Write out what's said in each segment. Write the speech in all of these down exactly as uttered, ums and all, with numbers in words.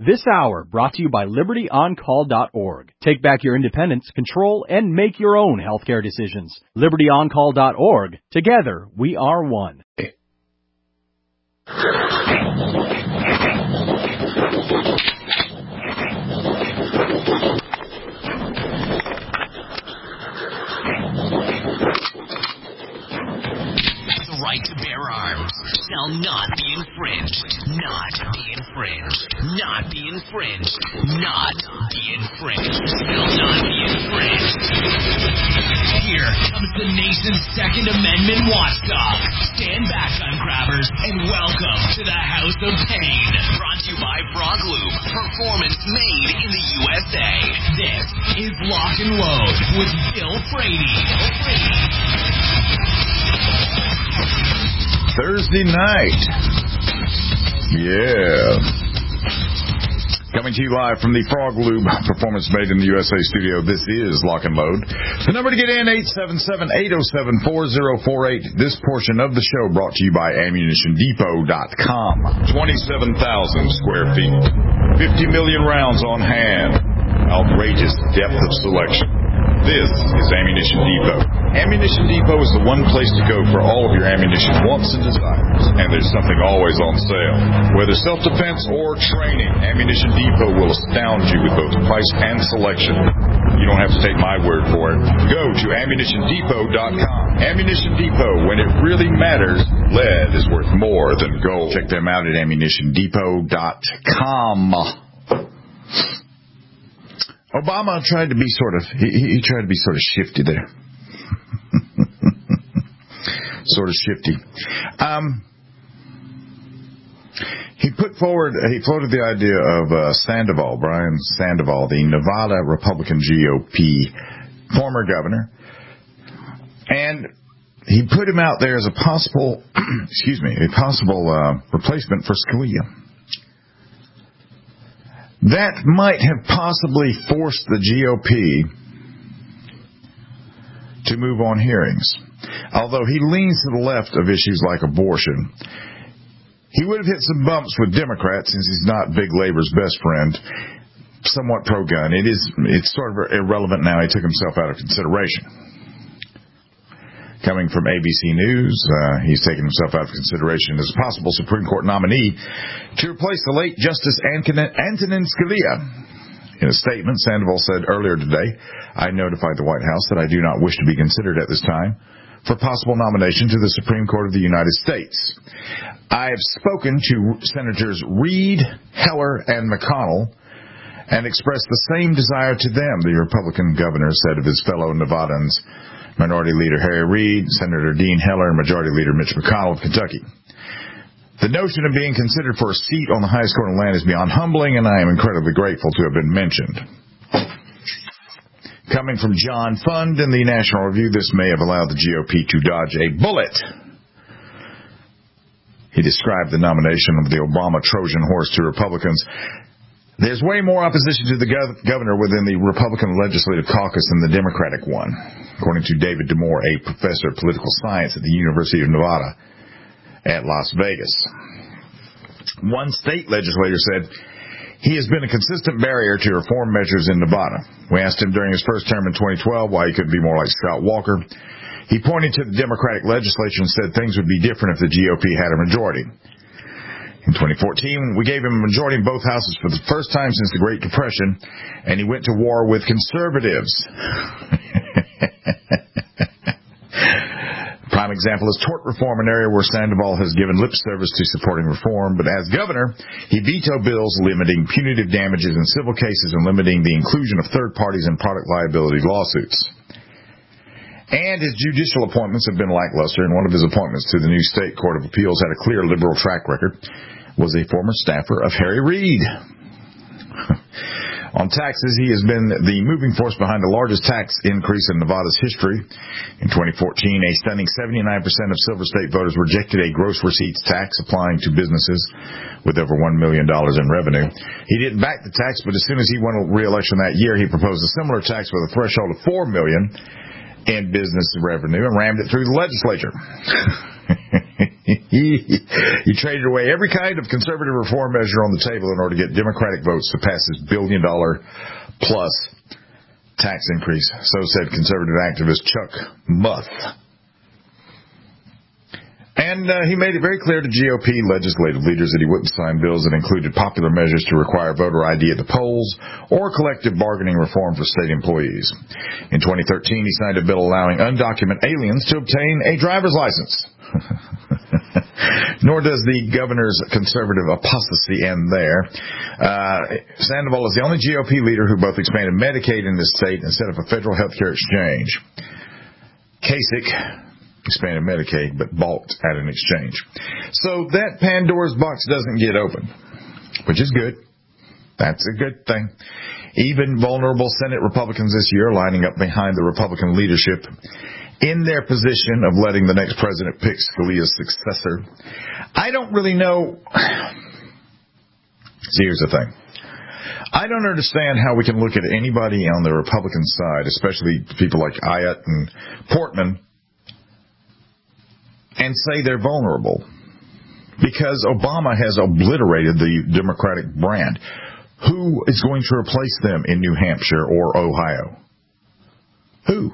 This hour brought to you by Liberty On Call dot org. Take back your independence, control, and make your own healthcare decisions. Liberty On Call dot org. Together, we are one. The right to bear arms shall not be infringed. Not be infringed. Not be infringed. Not be infringed. Shall not be infringed. Here comes the nation's Second Amendment watchdog. Stand back, gun grabbers, and welcome to the House of Pain. Brought to you by Frog Loop. Performance made in the U S A. This is Lock and Load with Bill Frady. Bill Frady. Thursday night. Yeah. Coming to you live from the Frog Lube Performance Made in the U S A studio. This is Lock and Load. The number to get in, eight seven seven, eight oh seven, four oh four eight. This portion of the show brought to you by ammunition depot dot com. twenty-seven thousand square feet. fifty million rounds on hand. Outrageous depth of selection. This is Ammunition Depot. Ammunition Depot is the one place to go for all of your ammunition wants and desires. And there's something always on sale. Whether self-defense or training, Ammunition Depot will astound you with both price and selection. You don't have to take my word for it. Go to ammunition depot dot com. Ammunition Depot, when it really matters, lead is worth more than gold. Check them out at ammunition depot dot com. Obama tried to be sort of, he, he tried to be sort of shifty there. sort of shifty. Um, he put forward, he floated the idea of uh, Sandoval, Brian Sandoval, the Nevada Republican G O P former governor. And he put him out there as a possible, excuse me, a possible uh, replacement for Scalia. That might have possibly forced the G O P to move on hearings. Although he leans to the left of issues like abortion, he would have hit some bumps with Democrats since he's not Big Labor's best friend, somewhat pro-gun. It is, it's sort of irrelevant now. He took himself out of consideration. Coming from A B C News, uh, he's taken himself out of consideration as a possible Supreme Court nominee to replace the late Justice Antonin Scalia. In a statement, Sandoval said earlier today, I notified the White House that I do not wish to be considered at this time for possible nomination to the Supreme Court of the United States. I have spoken to Senators Reid, Heller, and McConnell and expressed the same desire to them, the Republican governor said of his fellow Nevadans, Minority Leader Harry Reid, Senator Dean Heller, and Majority Leader Mitch McConnell of Kentucky. The notion of being considered for a seat on the highest court in the land is beyond humbling, and I am incredibly grateful to have been mentioned. Coming from John Fund in the National Review, this may have allowed the G O P to dodge a bullet. He described the nomination of the Obama Trojan horse to Republicans. There's way more opposition to the gov- governor within the Republican Legislative Caucus than the Democratic one, according to David Damore, a professor of political science at the University of Nevada at Las Vegas. One state legislator said he has been a consistent barrier to reform measures in Nevada. We asked him during his first term in twenty twelve why he couldn't be more like Scott Walker. He pointed to the Democratic legislature and said things would be different if the G O P had a majority. In twenty fourteen, we gave him a majority in both houses for the first time since the Great Depression, and he went to war with conservatives. Prime example is tort reform, an area where Sandoval has given lip service to supporting reform, but as governor, he vetoed bills limiting punitive damages in civil cases and limiting the inclusion of third parties in product liability lawsuits. And his judicial appointments have been lackluster, and one of his appointments to the new State Court of Appeals had a clear liberal track record, was a former staffer of Harry Reid. On taxes, he has been the moving force behind the largest tax increase in Nevada's history. In twenty fourteen, a stunning seventy-nine percent of Silver State voters rejected a gross receipts tax applying to businesses with over one million dollars in revenue. He didn't back the tax, but as soon as he won re-election that year, he proposed a similar tax with a threshold of four million dollars in business revenue and rammed it through the legislature. he, he traded away every kind of conservative reform measure on the table in order to get Democratic votes to pass his billion dollar plus tax increase. So said conservative activist Chuck Muth. And uh, he made it very clear to G O P legislative leaders that he wouldn't sign bills that included popular measures to require voter I D at the polls or collective bargaining reform for state employees. In twenty thirteen, he signed a bill allowing undocumented aliens to obtain a driver's license. Nor does the governor's conservative apostasy end there. Uh, Sandoval is the only G O P leader who both expanded Medicaid in this state and set up a federal health care exchange. Kasich expanded Medicaid, but balked at an exchange. So that Pandora's box doesn't get open, which is good. That's a good thing. Even vulnerable Senate Republicans this year lining up behind the Republican leadership in their position of letting the next president pick Scalia's successor. I don't really know. See, here's the thing. I don't understand how we can look at anybody on the Republican side, especially people like Ayotte and Portman, and say they're vulnerable, because Obama has obliterated the Democratic brand. Who is going to replace them in New Hampshire or Ohio? Who?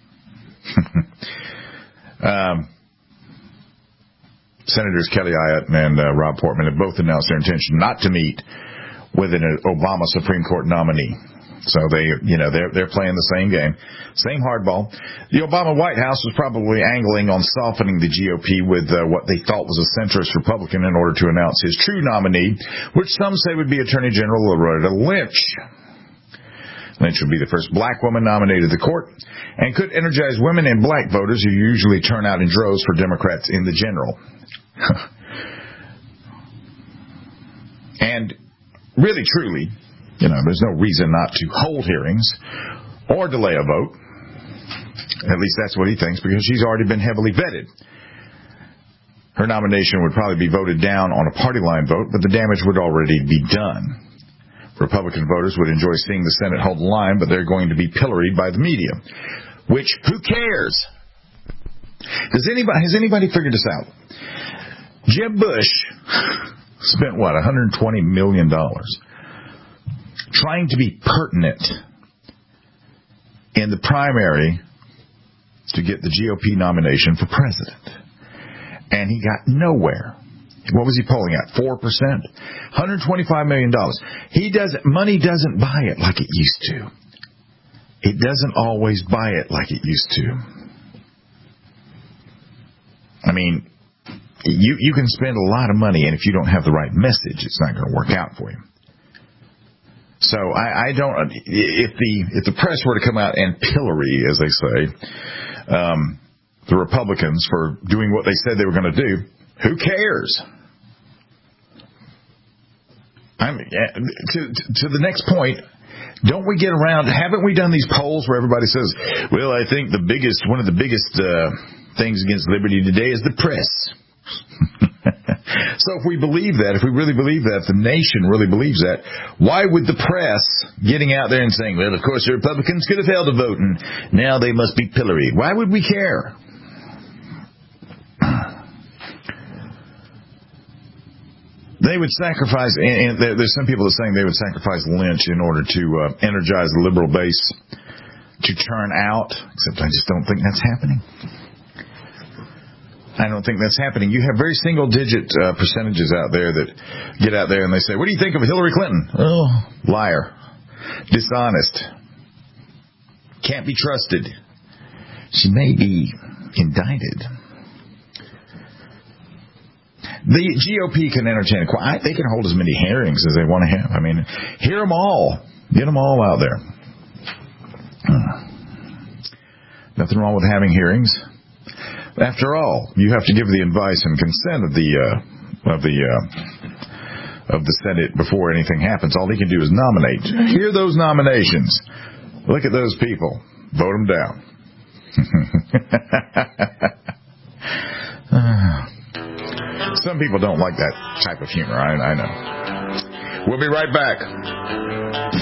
um, Senators Kelly Ayotte and uh, Rob Portman have both announced their intention not to meet with an Obama Supreme Court nominee. So they, you know, they're they're playing the same game, same hardball. The Obama White House was probably angling on softening the G O P with uh, what they thought was a centrist Republican in order to announce his true nominee, which some say would be Attorney General Loretta Lynch. Lynch would be the first black woman nominated to the court and could energize women and black voters who usually turn out in droves for Democrats in the general. And really, truly, you know, there's no reason not to hold hearings or delay a vote. At least that's what he thinks, because she's already been heavily vetted. Her nomination would probably be voted down on a party line vote, but the damage would already be done. Republican voters would enjoy seeing the Senate hold the line, but they're going to be pilloried by the media. Which, who cares? Does anybody, has anybody figured this out? Jeb Bush spent, what, one hundred twenty million dollars trying to be pertinent in the primary to get the G O P nomination for president. And he got nowhere. What was he polling at? four percent? one hundred twenty-five million dollars. He doesn't, money doesn't buy it like it used to. It doesn't always buy it like it used to. I mean, you, you can spend a lot of money, and if you don't have the right message, it's not going to work out for you. So I, I don't. If the if the press were to come out and pillory, as they say, um, the Republicans for doing what they said they were going to do, who cares? I mean, to to the next point, don't we get around? Haven't we done these polls where everybody says, "Well, I think the biggest one of the biggest uh, things against liberty today is the press." So if we believe that, if we really believe that, if the nation really believes that, why would the press getting out there and saying, well, of course, the Republicans could have held a vote and now they must be pilloried? Why would we care? They would sacrifice, and there's some people that are saying they would sacrifice Lynch in order to uh, energize the liberal base to turn out, except I just don't think that's happening. I don't think that's happening. You have very single-digit uh, percentages out there that get out there and they say, what do you think of Hillary Clinton? Oh, liar. Dishonest. Can't be trusted. She may be indicted. The G O P can entertain a They can hold as many hearings as they want to have. I mean, hear them all. Get them all out there. Nothing wrong with having hearings. After all, you have to give the advice and consent of the uh, of the uh, of the Senate before anything happens. All he can do is nominate. Hear those nominations. Look at those people. Vote them down. Some people don't like that type of humor. I, I know. We'll be right back.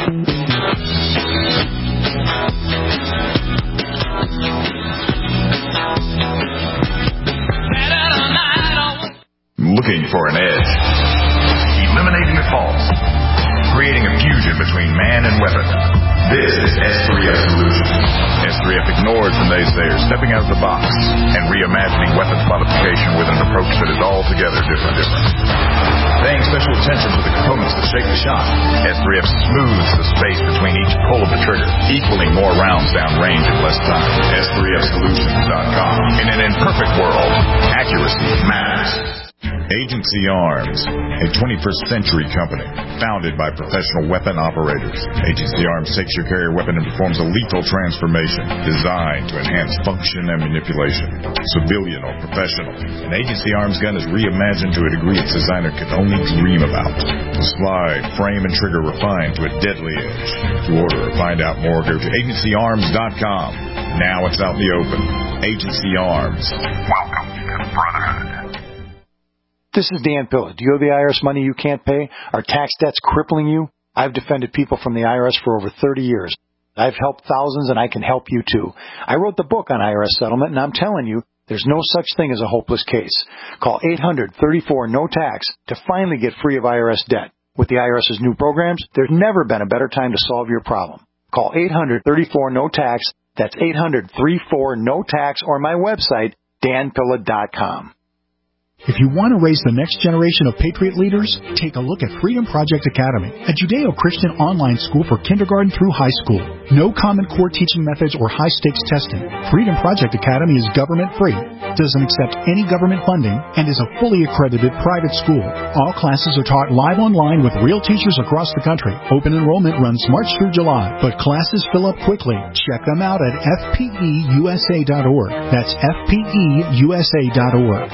Looking for an edge. Eliminating the false. Creating a fusion between man and weapon. This is S three F Solutions. S three F ignores the naysayers, stepping out of the box and reimagining weapons modification with an approach that is altogether different. different. Paying special attention to the components that shape the shot, S three F smooths the space between each pull of the trigger, equaling more rounds down range in less time. S three F Solutions dot com. In an imperfect world, accuracy matters. Agency Arms, a twenty-first century company founded by professional weapon operators. Agency Arms takes your carrier weapon and performs a lethal transformation designed to enhance function and manipulation, civilian or professional. An Agency Arms gun is reimagined to a degree its designer could only dream about. The slide, frame, and trigger refined to a deadly edge. To order or find out more, go to agency arms dot com. Now it's out in the open. Agency Arms. Welcome to the Brotherhood. This is Dan Pilla. Do you owe the I R S money you can't pay? Are tax debts crippling you? I've defended people from the I R S for over thirty years. I've helped thousands, and I can help you too. I wrote the book on I R S settlement, and I'm telling you, there's no such thing as a hopeless case. Call eight hundred, thirty-four, no tax to finally get free of I R S debt. With the IRS's new programs, there's never been a better time to solve your problem. Call eight hundred, thirty-four, no tax. That's eight hundred, thirty-four, no tax, or my website, dan pilla dot com. If you want to raise the next generation of Patriot leaders, take a look at Freedom Project Academy, a Judeo-Christian online school for kindergarten through high school. No Common Core teaching methods or high-stakes testing. Freedom Project Academy is government-free, doesn't accept any government funding, and is a fully accredited private school. All classes are taught live online with real teachers across the country. Open enrollment runs March through July, but classes fill up quickly. Check them out at F P E U S A dot org. That's F P E U S A dot org.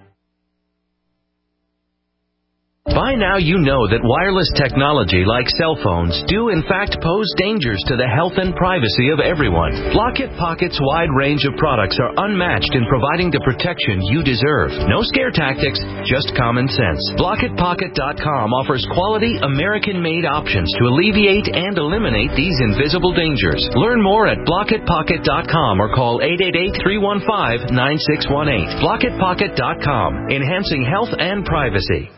By now you know that wireless technology like cell phones do in fact pose dangers to the health and privacy of everyone. Blockit Pocket's wide range of products are unmatched in providing the protection you deserve. No scare tactics, just common sense. Blockit Pocket dot com offers quality American-made options to alleviate and eliminate these invisible dangers. Learn more at Blockit Pocket dot com or call eight eight eight, three one five, nine six one eight. Blockit Pocket dot com, enhancing health and privacy.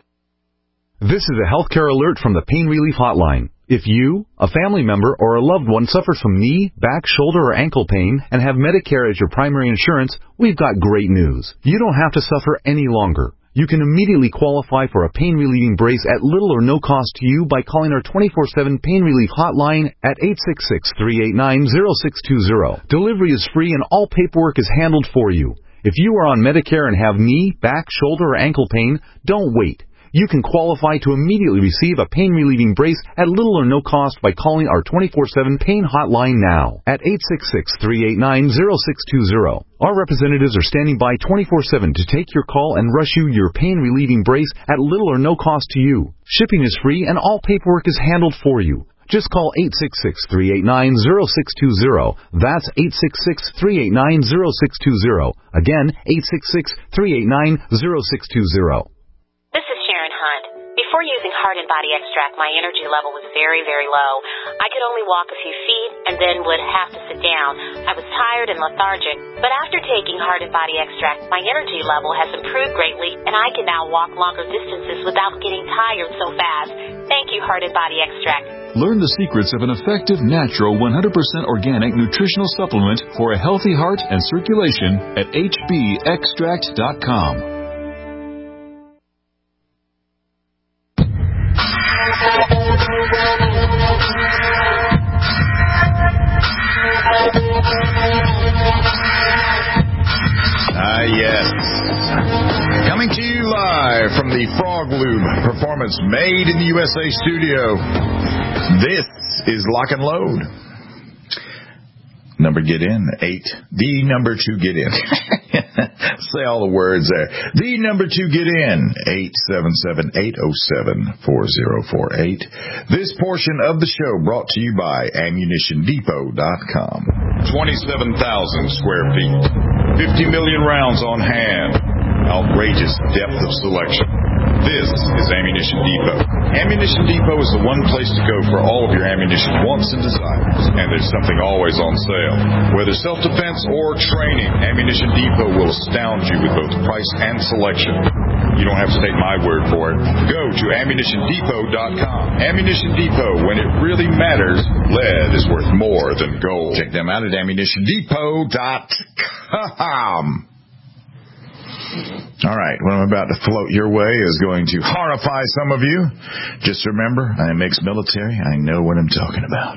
This is a healthcare alert from the Pain Relief Hotline. If you, a family member, or a loved one suffers from knee, back, shoulder, or ankle pain and have Medicare as your primary insurance, we've got great news. You don't have to suffer any longer. You can immediately qualify for a pain-relieving brace at little or no cost to you by calling our twenty-four seven Pain Relief Hotline at eight six six, three eight nine, zero six two zero. Delivery is free and all paperwork is handled for you. If you are on Medicare and have knee, back, shoulder, or ankle pain, don't wait. You can qualify to immediately receive a pain-relieving brace at little or no cost by calling our twenty-four seven Pain Hotline now at eight six six, three eight nine, zero six two zero. Our representatives are standing by twenty-four seven to take your call and rush you your pain-relieving brace at little or no cost to you. Shipping is free and all paperwork is handled for you. Just call eight six six, three eight nine, zero six two zero. That's eight six six, three eight nine, zero six two zero. Again, eight six six, three eight nine, zero six two zero. Before using Heart and Body Extract, my energy level was very, very low. I could only walk a few feet and then would have to sit down. I was tired and lethargic. But after taking Heart and Body Extract, my energy level has improved greatly, and I can now walk longer distances without getting tired so fast. Thank you, Heart and Body Extract. Learn the secrets of an effective, natural, one hundred percent organic nutritional supplement for a healthy heart and circulation at H B extract dot com. Ah, yes. Coming to you live from the Frog Lube Performance Made in the U S A studio. This is Lock and Load. Number get in, eight. The number to get in. Say all the words there. The number to get in, eight seven seven, eight oh seven, four oh four eight. This portion of the show brought to you by ammunition depot dot com. twenty-seven thousand square feet. fifty million rounds on hand. outrageous depth of selection. This is Ammunition Depot. Ammunition Depot is the one place to go for all of your ammunition wants and desires, and there's something always on sale. Whether self-defense or training, Ammunition Depot will astound you with both price and selection. You don't have to take my word for it. Go to ammunition depot dot com. Ammunition Depot, when it really matters, lead is worth more than gold. Check them out at ammunition depot dot com. All right, what I'm about to float your way is going to horrify some of you. Just remember, I'm ex-military. I know what I'm talking about.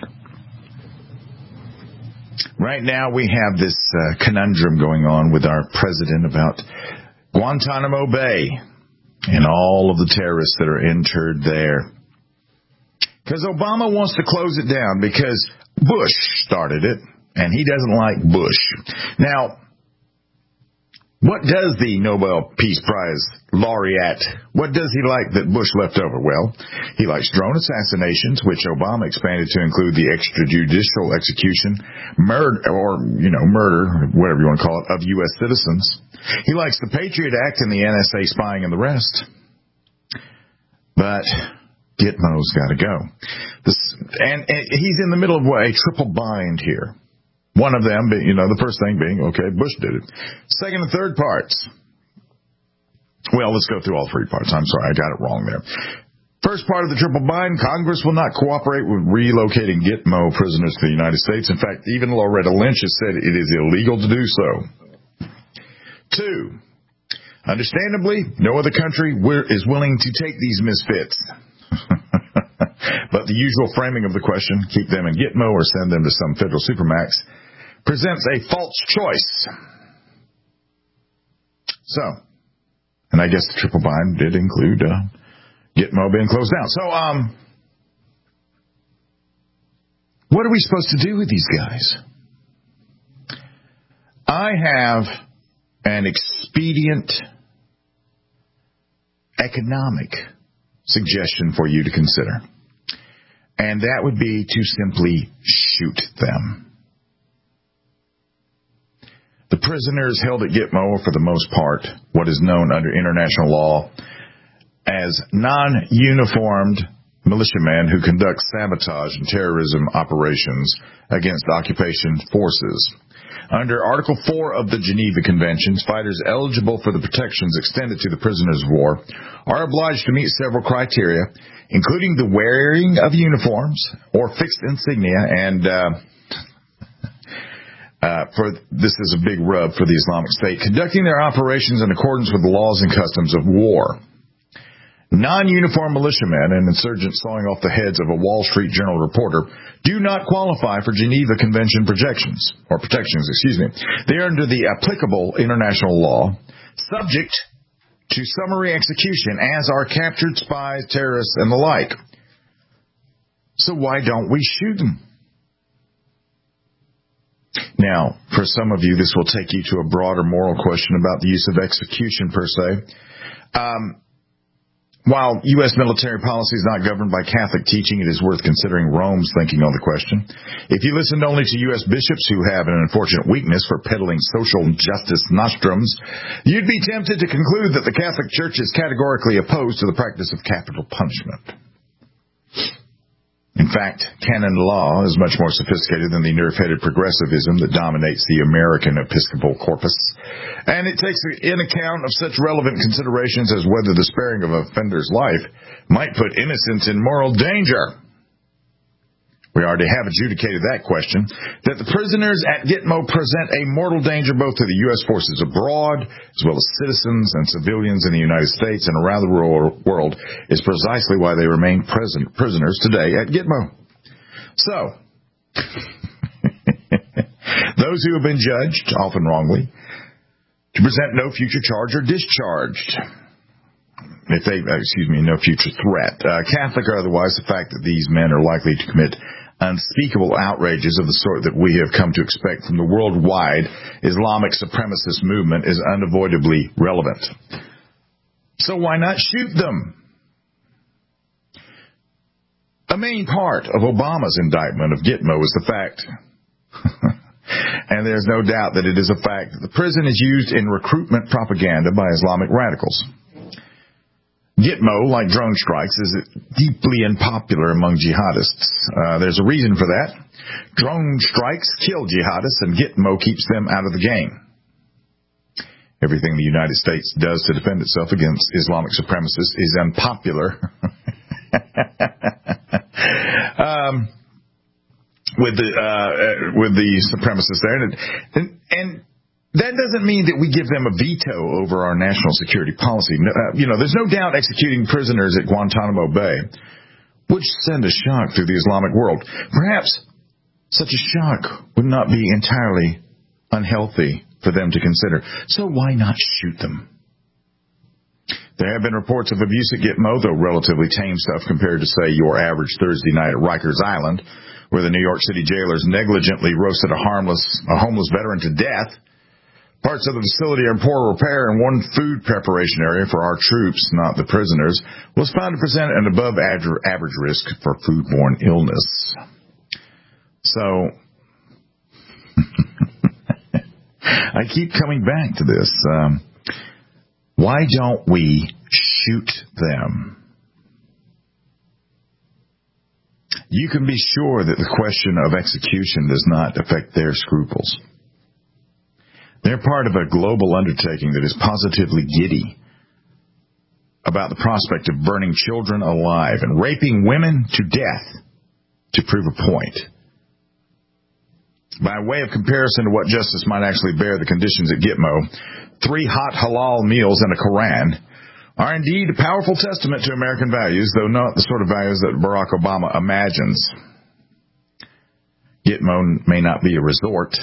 Right now, we have this uh, conundrum going on with our president about Guantanamo Bay and all of the terrorists that are interred there. Because Obama wants to close it down because Bush started it, and he doesn't like Bush. Now, what does the Nobel Peace Prize laureate, what does he like that Bush left over? Well, he likes drone assassinations, which Obama expanded to include the extrajudicial execution, murder, or, you know, murder, whatever you want to call it, of U S citizens. He likes the Patriot Act and the N S A spying and the rest. But Gitmo's got to go. This, and, and he's in the middle of what, a triple bind here. One of them, you know, the first thing being, okay, Bush did it. Second and third parts. Well, let's go through all three parts. I'm sorry, I got it wrong there. First part of the triple bind, Congress will not cooperate with relocating Gitmo prisoners to the United States. In fact, even Loretta Lynch has said it is illegal to do so. Two, understandably, no other country is willing to take these misfits. But the usual framing of the question, keep them in Gitmo or send them to some federal supermax, presents a false choice. So, and I guess the triple bind did include uh, Gitmo being closed down. So, um, what are we supposed to do with these guys? I have an expedient economic suggestion for you to consider. And that would be to simply shoot them. The prisoners held at Gitmo are, for the most part, what is known under international law as non-uniformed militiamen who conduct sabotage and terrorism operations against occupation forces. Under Article four of the Geneva Conventions, fighters eligible for the protections extended to the prisoners of war are obliged to meet several criteria, including the wearing of uniforms or fixed insignia, and uh, uh, for this is a big rub for the Islamic State, conducting their operations in accordance with the laws and customs of war. Non-uniformed militiamen and insurgents sawing off the heads of a Wall Street Journal reporter do not qualify for Geneva Convention projections, or protections, excuse me. They are under the applicable international law, subject to summary execution, as are captured spies, terrorists, and the like. So why don't we shoot them? Now, for some of you, this will take you to a broader moral question about the use of execution per se. Um, While U S military policy is not governed by Catholic teaching, it is worth considering Rome's thinking on the question. If you listened only to U S bishops who have an unfortunate weakness for peddling social justice nostrums, you'd be tempted to conclude that the Catholic Church is categorically opposed to the practice of capital punishment. In fact, canon law is much more sophisticated than the nerve-headed progressivism that dominates the American Episcopal corpus, and it takes in account of such relevant considerations as whether the sparing of an offender's life might put innocents in moral danger. We already have adjudicated that question, that the prisoners at Gitmo present a mortal danger both to the U S forces abroad, as well as citizens and civilians in the United States and around the world, is precisely why they remain present, prisoners today at Gitmo. So, those who have been judged, often wrongly, to present no future charge are discharged. If they, excuse me, no future threat. Uh, Catholic or otherwise, the fact that these men are likely to commit unspeakable outrages of the sort that we have come to expect from the worldwide Islamic supremacist movement is unavoidably relevant. So why not shoot them? A main part of Obama's indictment of Gitmo is the fact And there's no doubt that it is a fact that the prison is used in recruitment propaganda by Islamic radicals. Gitmo, like drone strikes, is deeply unpopular among jihadists. Uh, there's a reason for that. Drone strikes kill jihadists, and Gitmo keeps them out of the game. Everything the United States does to defend itself against Islamic supremacists is unpopular. um, with the uh, with the supremacists there, and, and, and that doesn't mean that we give them a veto over our national security policy. Uh, you know, there's no doubt executing prisoners at Guantanamo Bay would send a shock through the Islamic world. Perhaps such a shock would not be entirely unhealthy for them to consider. So why not shoot them? There have been reports of abuse at Gitmo, though relatively tame stuff compared to, say, your average Thursday night at Rikers Island, where the New York City jailers negligently roasted a harmless, a homeless veteran to death. Parts of the facility are in poor repair, and one food preparation area for our troops, not the prisoners, was found to present an above-average risk for foodborne illness. So, I keep coming back to this. Um, why don't we shoot them? You can be sure that the question of execution does not affect their scruples. They're part of a global undertaking that is positively giddy about the prospect of burning children alive and raping women to death to prove a point. By way of comparison to what justice might actually bear the conditions at Gitmo, three hot halal meals and a Koran are indeed a powerful testament to American values, though not the sort of values that Barack Obama imagines. Gitmo may not be a resort,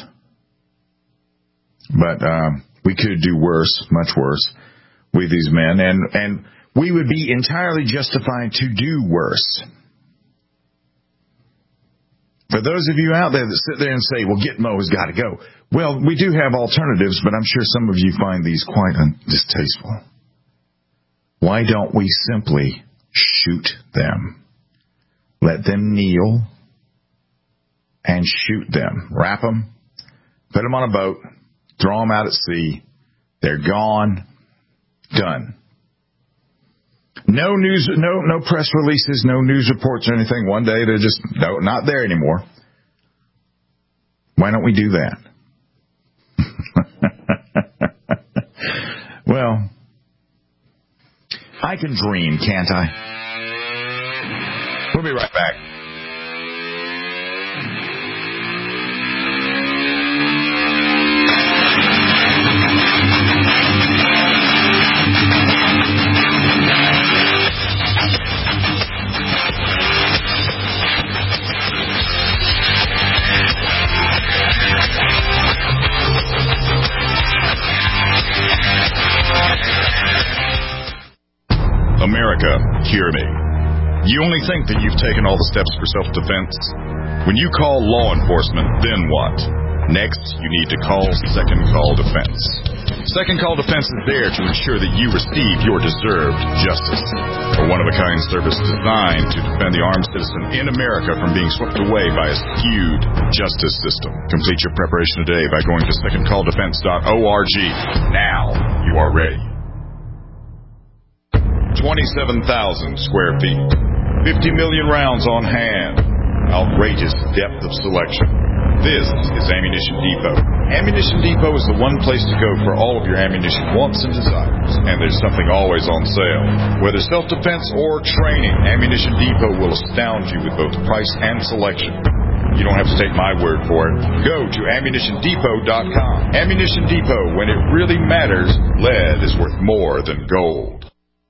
but uh, we could do worse, much worse, with these men, and, and we would be entirely justified to do worse. For those of you out there that sit there and say, well, Gitmo has got to go. Well, we do have alternatives, but I'm sure some of you find these quite distasteful. Why don't we simply shoot them? Let them kneel and shoot them. Wrap them, put them on a boat, throw them out at sea. They're gone. Done. No news, no no press releases, no news reports or anything. One day they're just no, not there anymore. Why don't we do that? Well, I can dream, can't I? We'll be right back. America, hear me. You only think that you've taken all the steps for self-defense? When you call law enforcement, then what? Next, you need to call Second Call Defense. Second Call Defense is there to ensure that you receive your deserved justice. A one-of-a-kind service designed to defend the armed citizen in America from being swept away by a skewed justice system. Complete your preparation today by going to second call defense dot org. Now you are ready. twenty-seven thousand square feet, fifty million rounds on hand, outrageous depth of selection. This is Ammunition Depot. Ammunition Depot is the one place to go for all of your ammunition wants and desires, and there's something always on sale. Whether self-defense or training, Ammunition Depot will astound you with both price and selection. You don't have to take my word for it. Go to ammunition depot dot com. Ammunition Depot, when it really matters, lead is worth more than gold.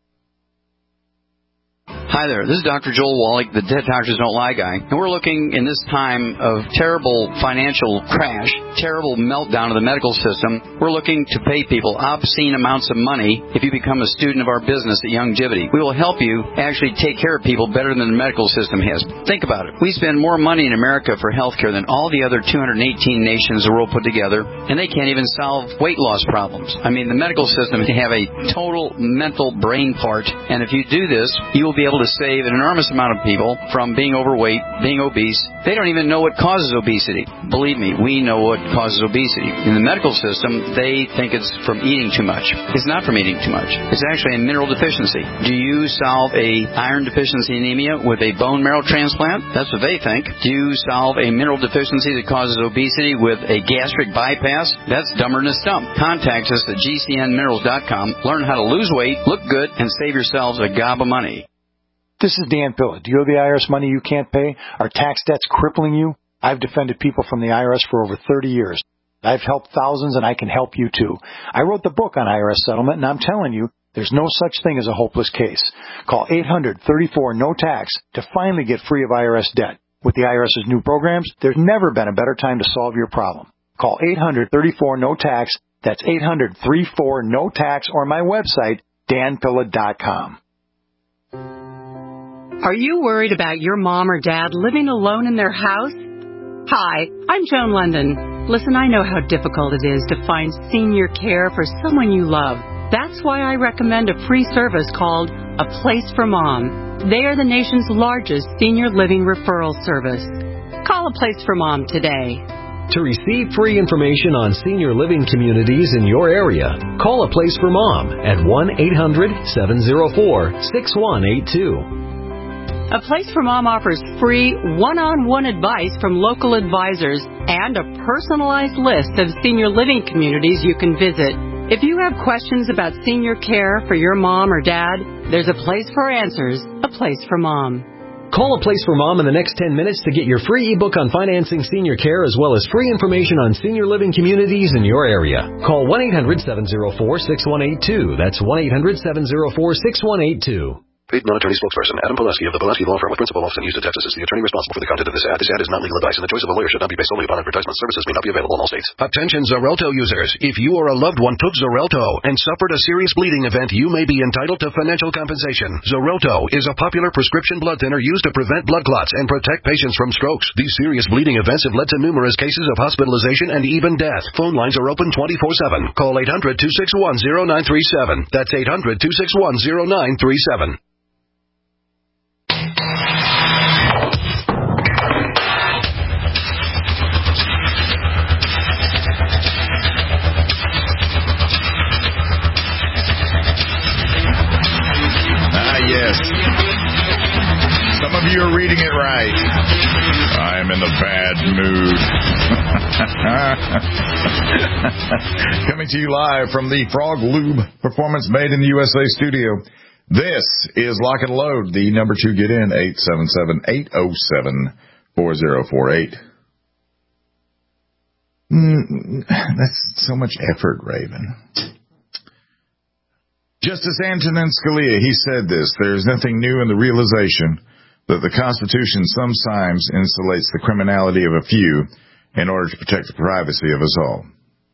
Hi there, this is Doctor Joel Wallach, the Dead Doctors Don't Lie guy, and we're looking in this time of terrible financial crash, terrible meltdown of the medical system, we're looking to pay people obscene amounts of money if you become a student of our business at Youngevity. We will help you actually take care of people better than the medical system has. Think about it. We spend more money in America for health care than all the other two hundred eighteen nations the world put together, and they can't even solve weight loss problems. I mean, the medical system can have a total mental brain fart, and if you do this, you will be able to to save an enormous amount of people from being overweight, being obese. They don't even know what causes obesity. Believe me, we know what causes obesity. In the medical system, they think it's from eating too much. It's not from eating too much. It's actually a mineral deficiency. Do you solve a iron deficiency anemia with a bone marrow transplant? That's what they think. Do you solve a mineral deficiency that causes obesity with a gastric bypass? That's dumber than a stump. Contact us at G C N minerals dot com. Learn how to lose weight, look good, and save yourselves a gob of money. This is Dan Pilla. Do you owe the I R S money you can't pay? Are tax debts crippling you? I've defended people from the I R S for over thirty years. I've helped thousands, and I can help you too. I wrote the book on I R S settlement, and I'm telling you, there's no such thing as a hopeless case. Call eight hundred, thirty-four, no tax to finally get free of I R S debt. With the IRS's new programs, there's never been a better time to solve your problem. Call eight hundred, thirty-four, no tax. That's eight hundred, thirty-four, no tax, or my website, dan pilla dot com. Are you worried about your mom or dad living alone in their house? Hi, I'm Joan London. Listen, I know how difficult it is to find senior care for someone you love. That's why I recommend a free service called A Place for Mom. They are the nation's largest senior living referral service. Call A Place for Mom today. To receive free information on senior living communities in your area, call A Place for Mom at one eight hundred, seven oh four, six one eight two. A Place for Mom offers free one-on-one advice from local advisors and a personalized list of senior living communities you can visit. If you have questions about senior care for your mom or dad, there's a place for answers, A Place for Mom. Call A Place for Mom in the next ten minutes to get your free ebook on financing senior care as well as free information on senior living communities in your area. Call one eight hundred, seven oh four, six one eight two. That's one eight hundred, seven oh four, six one eight two. Paid non-attorney spokesperson Adam Pileski of the Pileski Law Firm with principal office in Houston, Texas is the attorney responsible for the content of this ad. This ad is not legal advice, and the choice of a lawyer should not be based solely upon advertisement. Services may not be available in all states. Attention Xarelto users. If you or a loved one took Xarelto and suffered a serious bleeding event, you may be entitled to financial compensation. Xarelto is a popular prescription blood thinner used to prevent blood clots and protect patients from strokes. These serious bleeding events have led to numerous cases of hospitalization and even death. Phone lines are open twenty-four seven. Call eight hundred, two six one, oh nine three seven. That's eight hundred, two six one, oh nine three seven. Yes. Some of you are reading it right. I am in a bad mood. Coming to you live from the Frog Lube Performance Made in the U S A studio. This is Lock and Load. The number to get in, eight seven seven, eight oh seven, four oh four eight. Mm, that's so much effort, Raven. Justice Antonin Scalia, he said this: there is nothing new in the realization that the Constitution sometimes insulates the criminality of a few in order to protect the privacy of us all.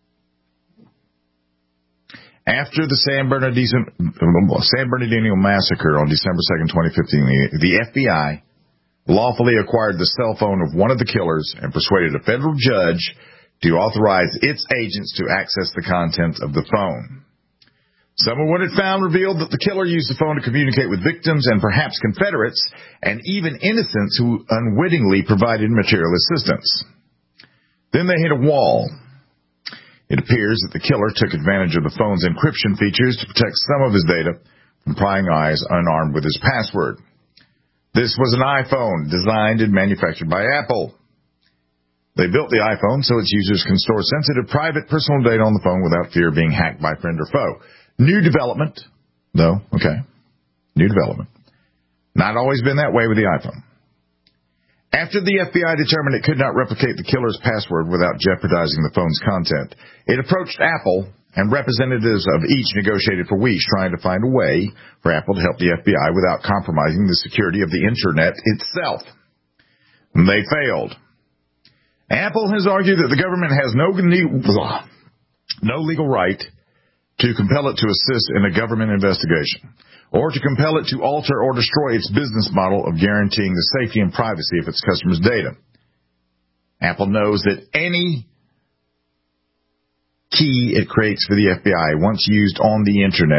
After the San Bernardino, San Bernardino massacre on December second, twenty fifteen, the F B I lawfully acquired the cell phone of one of the killers and persuaded a federal judge to authorize its agents to access the contents of the phone. Some of what it found revealed that the killer used the phone to communicate with victims and perhaps Confederates and even innocents who unwittingly provided material assistance. Then they hit a wall. It appears that the killer took advantage of the phone's encryption features to protect some of his data from prying eyes unarmed with his password. This was an iPhone designed and manufactured by Apple. They built the iPhone so its users can store sensitive private personal data on the phone without fear of being hacked by friend or foe. New development, though, okay, new development. Not always been that way with the iPhone. After the F B I determined it could not replicate the killer's password without jeopardizing the phone's content, it approached Apple, and representatives of each negotiated for weeks trying to find a way for Apple to help the F B I without compromising the security of the Internet itself. And they failed. Apple has argued that the government has no, no legal right to compel it to assist in a government investigation, or to compel it to alter or destroy its business model of guaranteeing the safety and privacy of its customers' data. Apple knows that any key it creates for the F B I, once used on the Internet,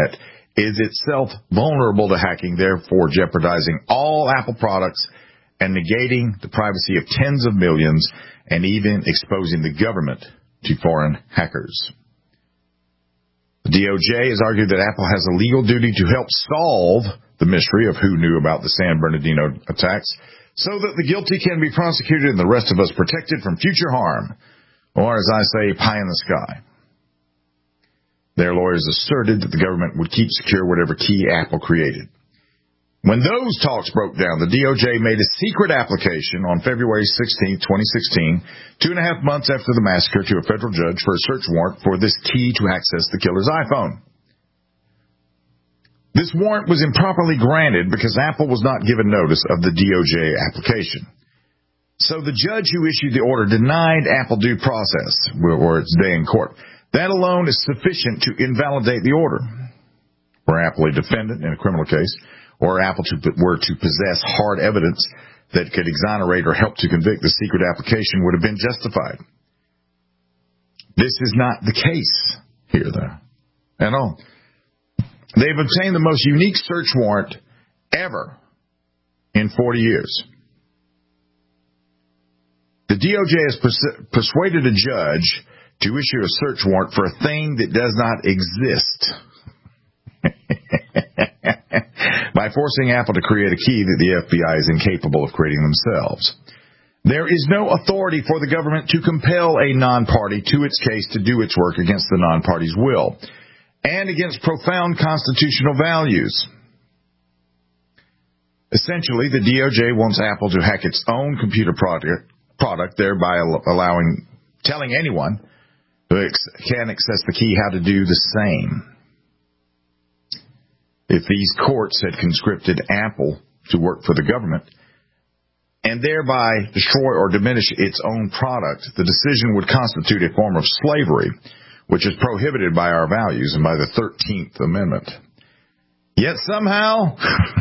is itself vulnerable to hacking, therefore jeopardizing all Apple products and negating the privacy of tens of millions and even exposing the government to foreign hackers. The D O J has argued that Apple has a legal duty to help solve the mystery of who knew about the San Bernardino attacks so that the guilty can be prosecuted and the rest of us protected from future harm, or as I say, pie in the sky. Their lawyers asserted that the government would keep secure whatever key Apple created. When those talks broke down, the D O J made a secret application on February sixteenth, twenty sixteen, two and a half months after the massacre, to a federal judge for a search warrant for this key to access the killer's iPhone. This warrant was improperly granted because Apple was not given notice of the D O J application. So the judge who issued the order denied Apple due process, or its day in court. That alone is sufficient to invalidate the order. Were Apple a defendant in a criminal case, or Apple to, were to possess hard evidence that could exonerate or help to convict, the secret application would have been justified. This is not the case here, though, at all. They've obtained the most unique search warrant ever in forty years. The D O J has pers- persuaded a judge to issue a search warrant for a thing that does not exist by forcing Apple to create a key that the F B I is incapable of creating themselves. There is no authority for the government to compel a non-party to its case to do its work against the non-party's will and against profound constitutional values. Essentially, the D O J wants Apple to hack its own computer product, product thereby allowing, telling anyone who can access the key how to do the same. If these courts had conscripted Apple to work for the government and thereby destroy or diminish its own product, the decision would constitute a form of slavery, which is prohibited by our values and by the thirteenth Amendment. Yet somehow,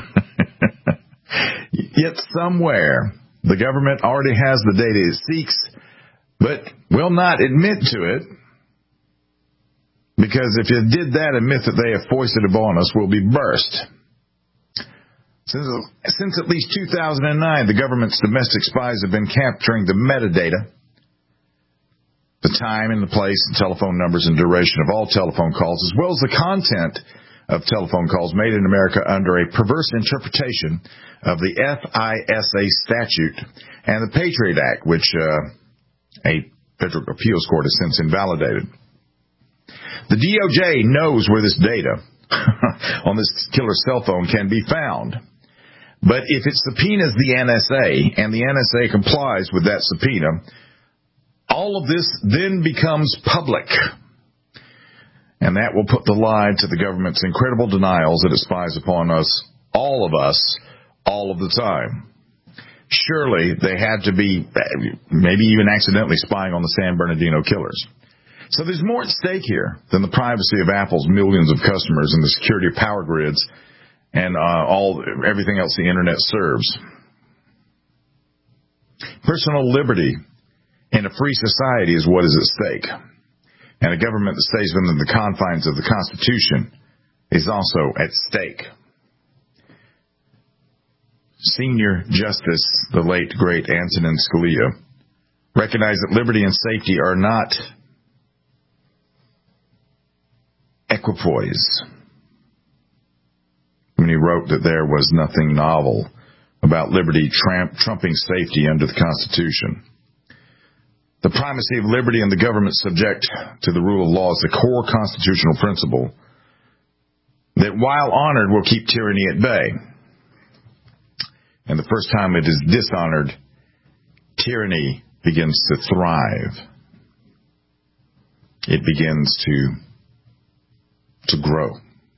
yet somewhere, the government already has the data it seeks, but will not admit to it, because if you did that, a myth that they have foisted upon us will be burst. Since, since at least two thousand nine, the government's domestic spies have been capturing the metadata, the time and the place and telephone numbers and duration of all telephone calls, as well as the content of telephone calls made in America under a perverse interpretation of the F I S A statute and the Patriot Act, which uh, a federal appeals court has since invalidated. The D O J knows where this data on this killer cell phone can be found. But if it subpoenas the N S A and the N S A complies with that subpoena, all of this then becomes public. And that will put the lie to the government's incredible denials that it spies upon us, all of us, all of the time. Surely they had to be maybe even accidentally spying on the San Bernardino killers. So there's more at stake here than the privacy of Apple's millions of customers and the security of power grids and uh, all everything else the Internet serves. Personal liberty in a free society is what is at stake. And a government that stays within the confines of the Constitution is also at stake. Senior Justice, the late, great Antonin Scalia, recognized that liberty and safety are not equipoise when he wrote that there was nothing novel about liberty tramp, trumping safety under the Constitution. The primacy of liberty and the government subject to the rule of law is the core constitutional principle that, while honored, will keep tyranny at bay. And the first time it is dishonored, tyranny begins to thrive. It begins to to grow.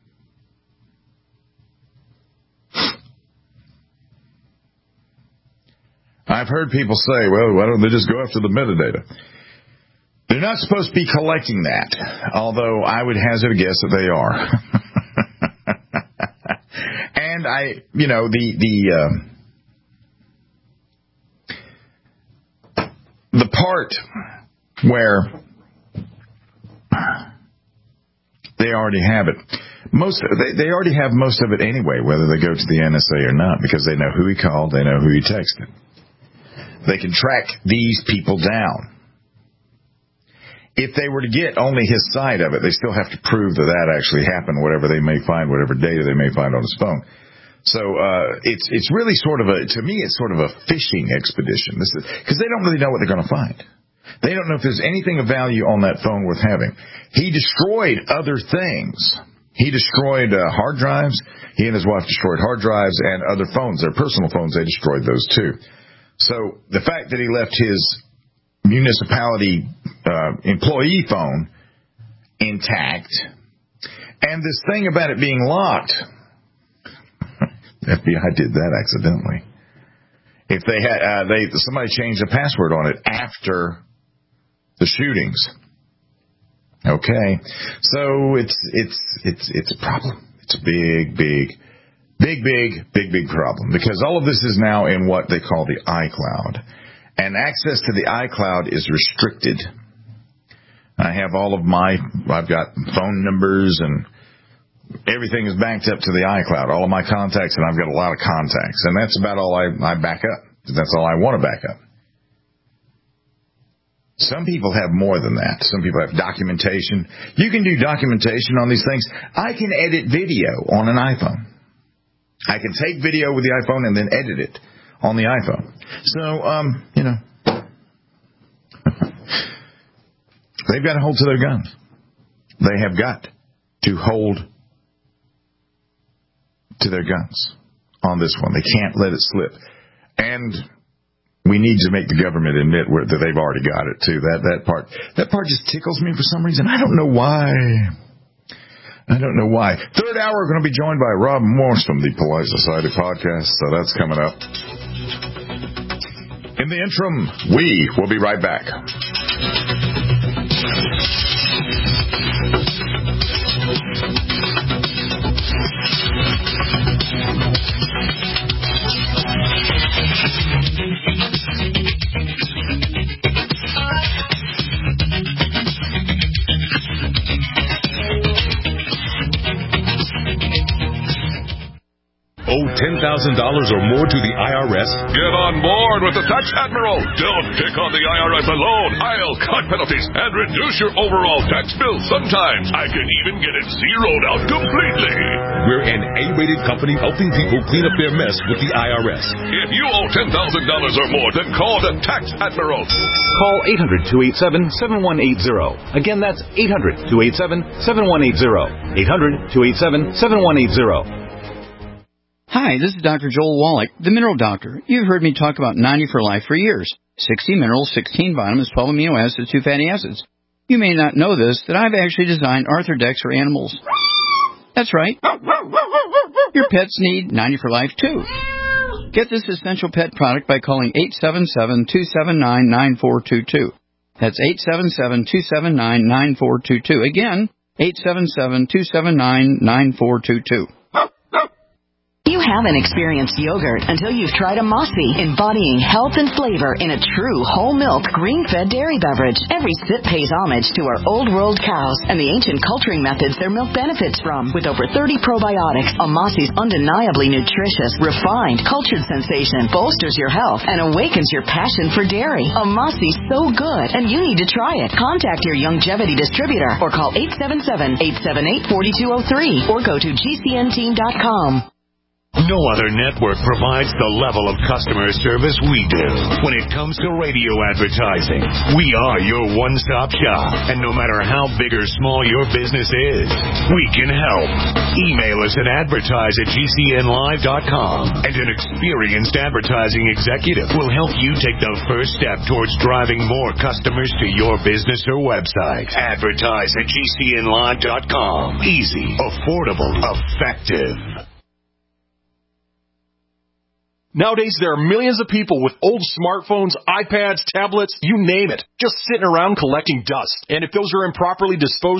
I've heard people say, well, why don't they just go after the metadata? They're not supposed to be collecting that, although I would hazard a guess that they are. And I, you know, the, the, uh, the part where they already have it. most they, they already have most of it anyway, whether they go to the N S A or not, because they know who he called, they know who he texted. They can track these people down. If they were to get only his side of it, they still have to prove that that actually happened, whatever they may find, whatever data they may find on his phone. So uh, it's it's really sort of a, to me, it's sort of a fishing expedition. This is because they don't really know what they're going to find. They don't know if there's anything of value on that phone worth having. He destroyed other things. He destroyed uh, hard drives. He and his wife destroyed hard drives and other phones, their personal phones. They destroyed those too. So the fact that he left his municipality uh, employee phone intact, and this thing about it being locked, the F B I did that accidentally. If they had, uh, they somebody changed the password on it after the shootings. Okay, so it's it's it's it's a problem. It's a big, big, big, big, big, big problem, because all of this is now in what they call the iCloud. And access to the iCloud is restricted. I have all of my, I've got phone numbers and everything is backed up to the iCloud, all of my contacts, and I've got a lot of contacts. And that's about all I, I back up. That's all I want to back up. Some people have more than that. Some people have documentation. You can do documentation on these things. I can edit video on an iPhone. I can take video with the iPhone and then edit it on the iPhone. So, um, you know, they've got to hold to their guns. They have got to hold to their guns on this one. They can't let it slip. And we need to make the government admit where, that they've already got it, too. That, that part, that part just tickles me for some reason. I don't know why. I don't know why. Third hour, we're going to be joined by Rob Morse from the Polite Society podcast. So that's coming up. In the interim, we will be right back. Owe ten thousand dollars or more to the I R S? Get on board with the Tax Admiral. Don't pick on the I R S alone. I'll cut penalties and reduce your overall tax bill. Sometimes I can even get it zeroed out completely. We're an A-rated company helping people clean up their mess with the I R S. If you owe ten thousand dollars or more, then call the Tax Admiral. Call eight hundred, two eight seven, seven one eight zero. Again, that's eight hundred, two eight seven, seven one eight zero. eight hundred, two eight seven, seven one eight zero. Hi, this is Doctor Joel Wallach, the Mineral Doctor. You've heard me talk about ninety for Life for years. sixty minerals, sixteen vitamins, twelve amino acids, two fatty acids. You may not know this, that I've actually designed Arthrodex for animals. That's right. Your pets need ninety for Life, too. Get this essential pet product by calling eight seven seven, two seven nine, nine four two two. That's eight seven seven, two seven nine, nine four two two. Again, eight seven seven, two seven nine, nine four two two. You haven't experienced yogurt until you've tried a Mossy, embodying health and flavor in a true whole milk, green-fed dairy beverage. Every sip pays homage to our old world cows and the ancient culturing methods their milk benefits from. With over thirty probiotics, a Mossy's undeniably nutritious, refined, cultured sensation bolsters your health and awakens your passion for dairy. A Mossy's so good, and you need to try it. Contact your Youngevity distributor or call eight seven seven, eight seven eight, four two zero three or go to G C N team dot com. No other network provides the level of customer service we do when it comes to radio advertising. We are your one-stop shop, and no matter how big or small your business is, we can help. Email us at advertise at G C N live dot com, and an experienced advertising executive will help you take the first step towards driving more customers to your business or website. Advertise at G C N live dot com. Easy, affordable, effective. Nowadays, there are millions of people with old smartphones, iPads, tablets, you name it, just sitting around collecting dust. And if those are improperly disposed of,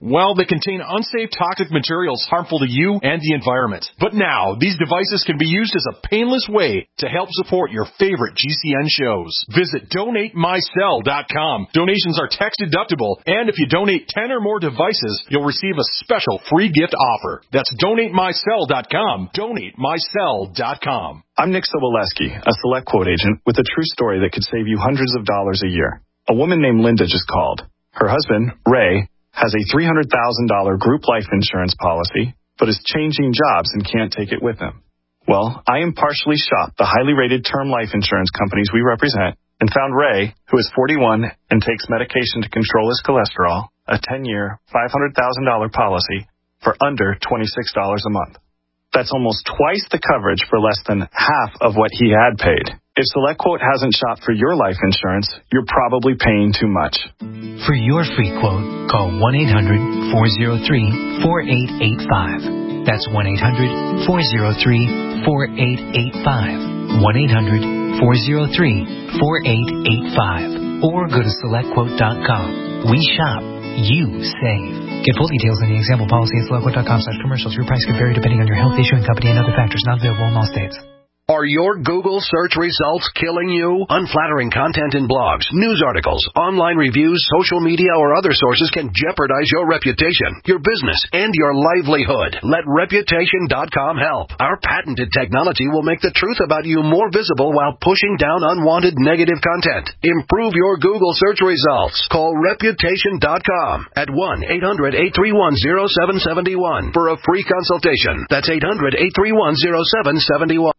Well, they contain unsafe toxic materials harmful to you and the environment. But now, these devices can be used as a painless way to help support your favorite G C N shows. Visit donate my cell dot com. Donations are tax deductible, and if you donate ten or more devices, you'll receive a special free gift offer. That's donate my cell dot com. donate my cell dot com. I'm Nick Soboleski, a Select Quote agent with a true story that could save you hundreds of dollars a year. A woman named Linda just called. Her husband, Ray, has a three hundred thousand dollars group life insurance policy, but is changing jobs and can't take it with him. Well, I impartially shopped the highly rated term life insurance companies we represent and found Ray, who is forty-one and takes medication to control his cholesterol, a ten-year, five hundred thousand dollars policy for under twenty-six dollars a month. That's almost twice the coverage for less than half of what he had paid. If SelectQuote hasn't shopped for your life insurance, you're probably paying too much. For your free quote, call one eight hundred four oh three four eight eight five. That's one eight hundred four oh three four eight eight five. one eight hundred four oh three four eight eight five. Or go to select quote dot com. We shop, you save. Get full details in the example policy at select quote dot com slash commercials. Your price can vary depending on your health, issuing company, and other factors. Not available in all states. Are your Google search results killing you? Unflattering content in blogs, news articles, online reviews, social media, or other sources can jeopardize your reputation, your business, and your livelihood. Let reputation dot com help. Our patented technology will make the truth about you more visible while pushing down unwanted negative content. Improve your Google search results. Call reputation dot com at one eight hundred eight three one oh seven seven one for a free consultation. That's eight hundred eight three one oh seven seven one.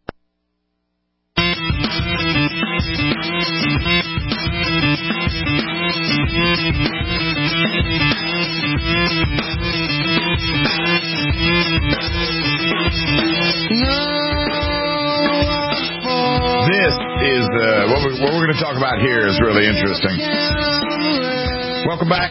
This is uh, what, we, what we're going to talk about here is really interesting. Welcome back.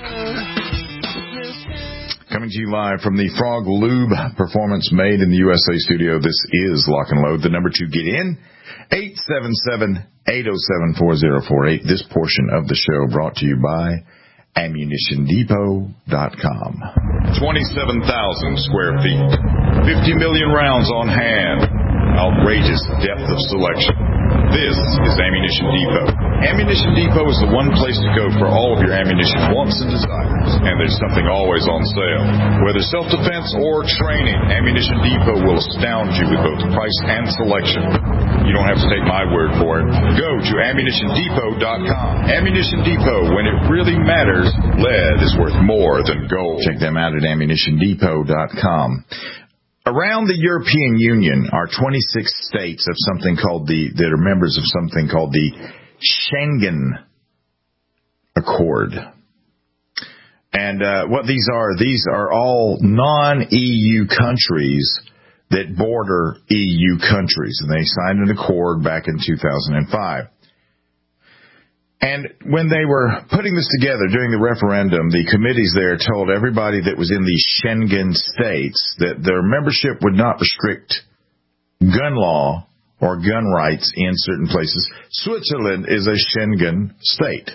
Coming to you live from the Frog Lube Performance Made in the U S A studio. This is Lock and Load. The number to get in, eight seven seven, eight oh seven, four oh four eight. This portion of the show brought to you by ammunition depot dot com. twenty-seven thousand square feet. fifty million rounds on hand. Outrageous depth of selection. This is Ammunition Depot. Ammunition Depot is the one place to go for all of your ammunition wants and desires. And there's something always on sale. Whether self-defense or training, Ammunition Depot will astound you with both price and selection. You don't have to take my word for it. Go to ammunition depot dot com. Ammunition Depot, when it really matters, lead is worth more than gold. Check them out at ammunition depot dot com. Around the European Union are twenty-six states of something called the, that are members of something called the Schengen Accord. And uh, what these are, these are all non-E U countries that border E U countries. And they signed an accord back in two thousand five. And when they were putting this together during the referendum, the committees there told everybody that was in the Schengen states that their membership would not restrict gun law or gun rights in certain places. Switzerland is a Schengen state.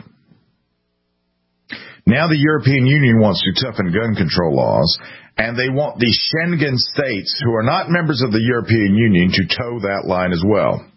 Now the European Union wants to toughen gun control laws, and they want the Schengen states who are not members of the European Union to toe that line as well.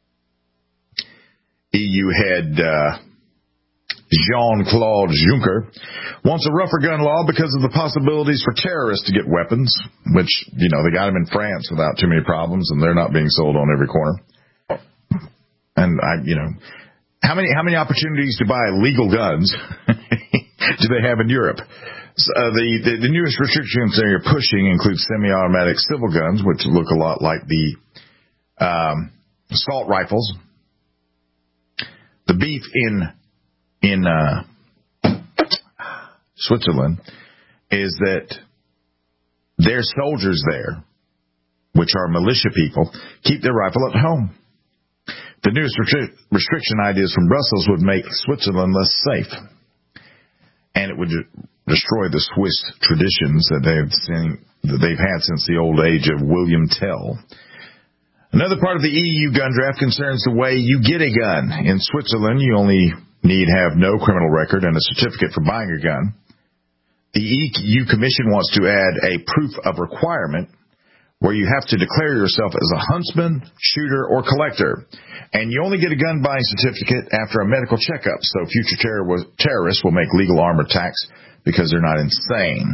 E U head uh, Jean-Claude Juncker wants a rougher gun law because of the possibilities for terrorists to get weapons, which, you know, they got them in France without too many problems, and they're not being sold on every corner. And, I, you know, how many how many opportunities to buy legal guns do they have in Europe? So, uh, the, the, the newest restrictions they're pushing include semi-automatic civil guns, which look a lot like the um, assault rifles. The beef in in uh, Switzerland is that their soldiers there, which are militia people, keep their rifle at home. The newest restri- restriction ideas from Brussels would make Switzerland less safe, and it would de- destroy the Swiss traditions that they've seen, that they've had since the old age of William Tell. Another part of the E U gun draft concerns the way you get a gun. In Switzerland, you only need have no criminal record and a certificate for buying a gun. The E U Commission wants to add a proof of requirement where you have to declare yourself as a huntsman, shooter, or collector. And you only get a gun buying certificate after a medical checkup, so future terror- terrorists will make legal arm attacks because they're not insane.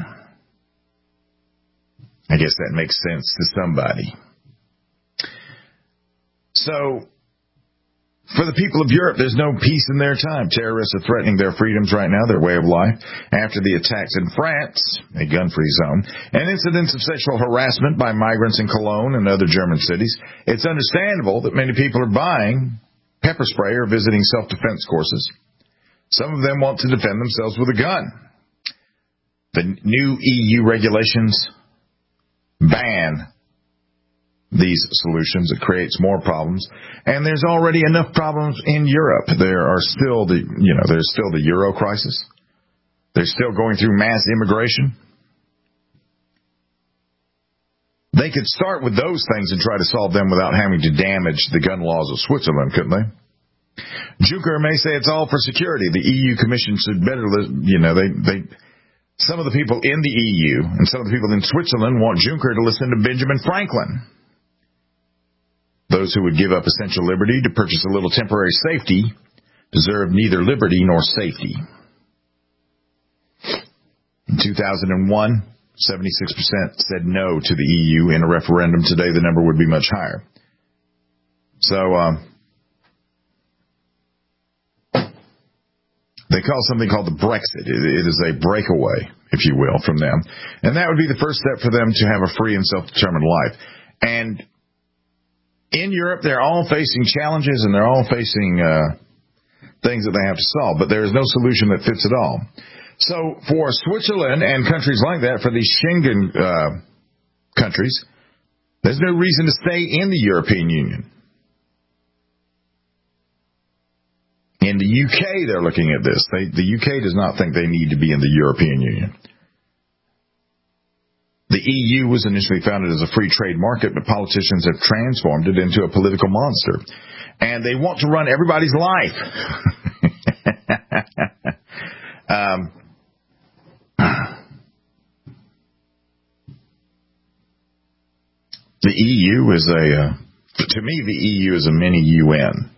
I guess that makes sense to somebody. So, for the people of Europe, there's no peace in their time. Terrorists are threatening their freedoms right now, their way of life. After the attacks in France, a gun-free zone, and incidents of sexual harassment by migrants in Cologne and other German cities, it's understandable that many people are buying pepper spray or visiting self-defense courses. Some of them want to defend themselves with a gun. The new E U regulations ban these solutions. It creates more problems, and there's already enough problems in Europe. There are still the, you know, there's still the Euro crisis. They're still going through mass immigration. They could start with those things and try to solve them without having to damage the gun laws of Switzerland, couldn't they? Juncker may say it's all for security. The E U Commission should better, you know, they, they, some of the people in the E U and some of the people in Switzerland want Juncker to listen to Benjamin Franklin. Those who would give up essential liberty to purchase a little temporary safety deserve neither liberty nor safety. In two thousand one, seventy-six percent said no to the E U in a referendum. Today, the number would be much higher. So, um, they call something called the Brexit. It is a breakaway, if you will, from them. And that would be the first step for them to have a free and self-determined life. And in Europe, they're all facing challenges and they're all facing uh, things that they have to solve, but there is no solution that fits it all. So for Switzerland and countries like that, for these Schengen uh, countries, there's no reason to stay in the European Union. In the U K, they're looking at this. They, the U K does not think they need to be in the European Union. The E U was initially founded as a free trade market, but politicians have transformed it into a political monster. And they want to run everybody's life. um, the E U is a, uh, to me, the E U is a mini U N.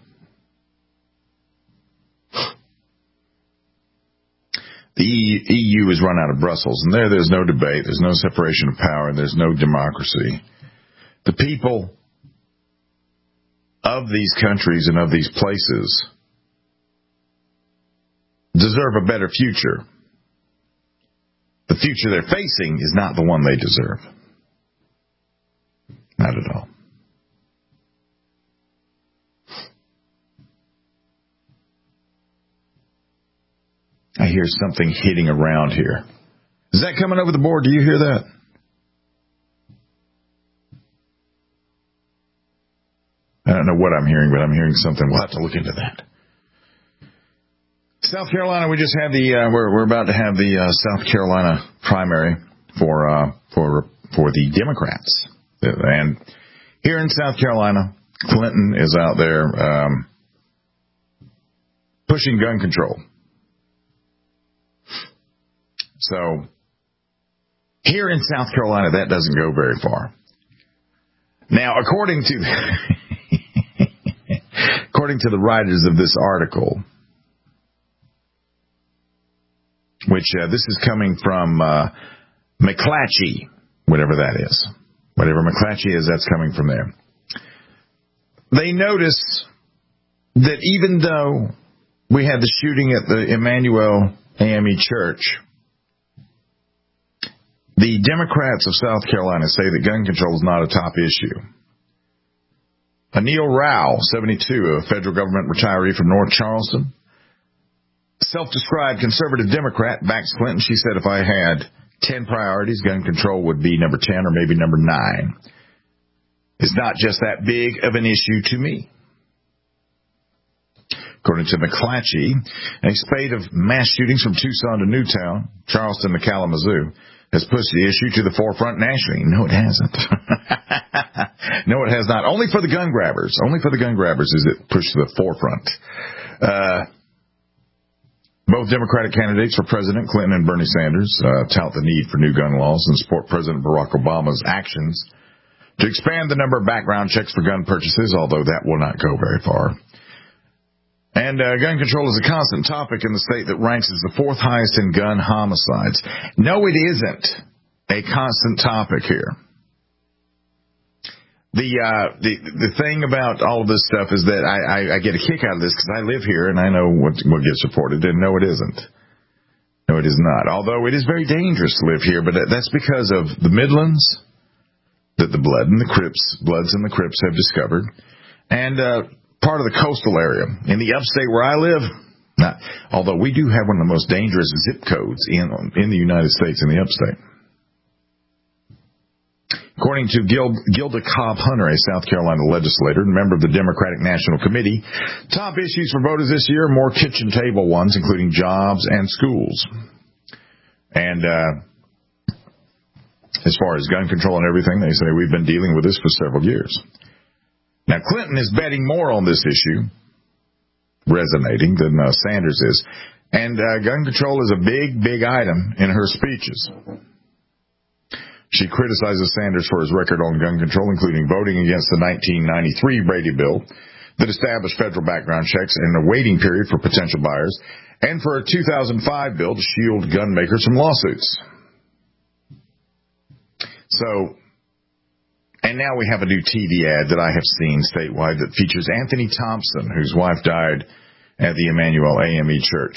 The E U is run out of Brussels, and there there's no debate, there's no separation of power, there's no democracy. The people of these countries and of these places deserve a better future. The future they're facing is not the one they deserve. Not at all. I hear something hitting around here. Is that coming over the board? Do you hear that? I don't know what I'm hearing, but I'm hearing something. We'll have to look into that. South Carolina, we just had the, uh, we're, we're about to have the uh, South Carolina primary for, uh, for, for the Democrats. And here in South Carolina, Clinton is out there um, pushing gun control. So, here in South Carolina, that doesn't go very far. Now, according to according to the writers of this article, which uh, this is coming from uh, McClatchy, whatever that is. Whatever McClatchy is, that's coming from there. They notice that even though we had the shooting at the Emmanuel A M E Church, the Democrats of South Carolina say that gun control is not a top issue. Anil Rao, seventy-two, a federal government retiree from North Charleston, self-described conservative Democrat, backs Clinton. She said if I had ten priorities, gun control would be number ten or maybe number nine. It's not just that big of an issue to me. According to McClatchy, a spate of mass shootings from Tucson to Newtown, Charleston to Kalamazoo, has pushed the issue to the forefront nationally. No, it hasn't. No, it has not. Only for the gun grabbers. Only for the gun grabbers is it pushed to the forefront. Uh, Both Democratic candidates for President, Clinton and Bernie Sanders, uh, tout the need for new gun laws and support President Barack Obama's actions to expand the number of background checks for gun purchases, although that will not go very far. And uh, gun control is a constant topic in the state that ranks as the fourth highest in gun homicides. No, it isn't a constant topic here. The uh, the the thing about all of this stuff is that I, I, I get a kick out of this because I live here and I know what what gets reported. And no, it isn't. No, it is not. Although it is very dangerous to live here, but that's because of the Midlands that the Blood and the Crips, Bloods and the Crips have discovered, and uh, part of the coastal area in the upstate where I live. Not, although we do have one of the most dangerous zip codes in in the United States in the upstate. According to Gil, Gilda Cobb Hunter, a South Carolina legislator and member of the Democratic National Committee, top issues for voters this year are more kitchen table ones, including jobs and schools. And uh, as far as gun control and everything, they say we've been dealing with this for several years. Now, Clinton is betting more on this issue, resonating, than uh, Sanders is. And uh, gun control is a big, big item in her speeches. She criticizes Sanders for his record on gun control, including voting against the nineteen ninety-three Brady bill that established federal background checks and a waiting period for potential buyers, and for a two thousand five bill to shield gun makers from lawsuits. So, and now we have a new T V ad that I have seen statewide that features Anthony Thompson, whose wife died at the Emmanuel A M E Church.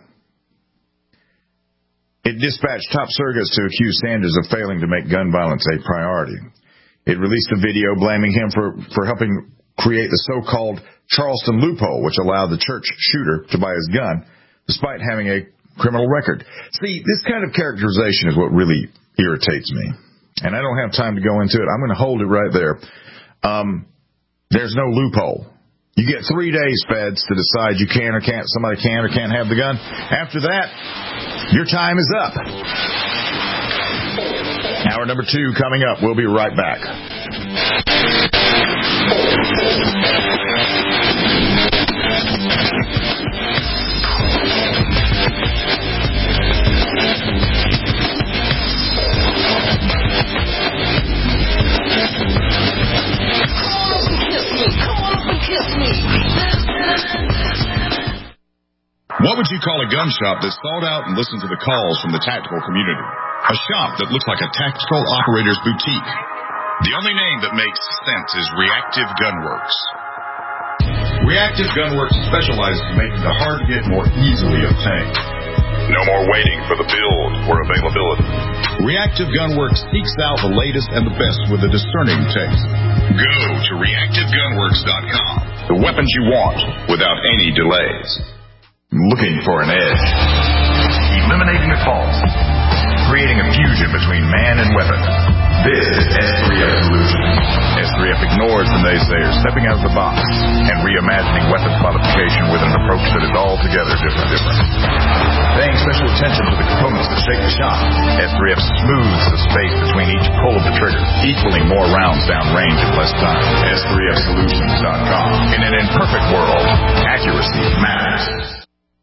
It dispatched top surrogates to accuse Sanders of failing to make gun violence a priority. It released a video blaming him for, for helping create the so-called Charleston loophole, which allowed the church shooter to buy his gun, despite having a criminal record. See, this kind of characterization is what really irritates me. And I don't have time to go into it. I'm going to hold it right there. Um, there's no loophole. You get three days, feds, to decide you can or can't, somebody can or can't have the gun. After that, your time is up. Hour number two coming up. We'll be right back. What would you call a gun shop that sought out and listened to the calls from the tactical community? A shop that looks like a tactical operator's boutique. The only name that makes sense is Reactive Gunworks. Reactive Gunworks specializes in making the hard-to-get more easily obtained. No more waiting for the build or availability. Reactive Gunworks seeks out the latest and the best with a discerning taste. Go to reactive gunworks dot com. The weapons you want without any delays. Looking for an edge. Eliminating the false. Creating a fusion between man and weapon. This is S three F Solutions. S three F ignores the naysayers, stepping out of the box and reimagining weapons modification with an approach that is altogether different. different. Paying special attention to the components that shape the shot, S three F smooths the space between each pull of the trigger, equaling more rounds down range in less time. S three F solutions dot com. In an imperfect world, accuracy matters.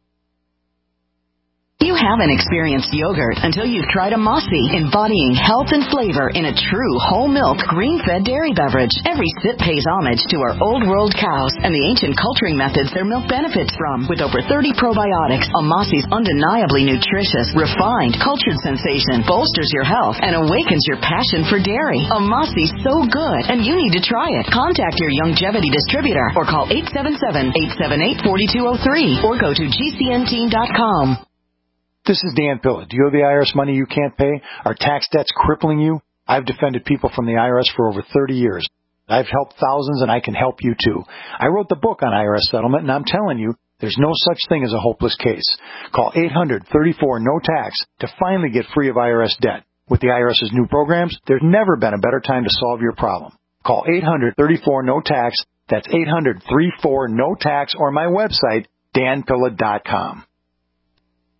You haven't experienced yogurt until you've tried a Mossy, embodying health and flavor in a true whole milk, green-fed dairy beverage. Every sip pays homage to our old world cows and the ancient culturing methods their milk benefits from. With over thirty probiotics, a Mossy's undeniably nutritious, refined, cultured sensation bolsters your health and awakens your passion for dairy. A Mossy's so good, and you need to try it. Contact your Youngevity distributor or call eight seven seven, eight seven eight, four two zero three or go to G C N team dot com. This is Dan Pilla. Do you owe the I R S money you can't pay? Are tax debts crippling you? I've defended people from the I R S for over thirty years. I've helped thousands, and I can help you too. I wrote the book on I R S settlement, and I'm telling you, there's no such thing as a hopeless case. Call eight hundred, thirty-four, no tax to finally get free of I R S debt. With the IRS's new programs, there's never been a better time to solve your problem. Call eight hundred, thirty-four, no tax. That's eight hundred, thirty-four, no tax, or my website, dan pilla dot com.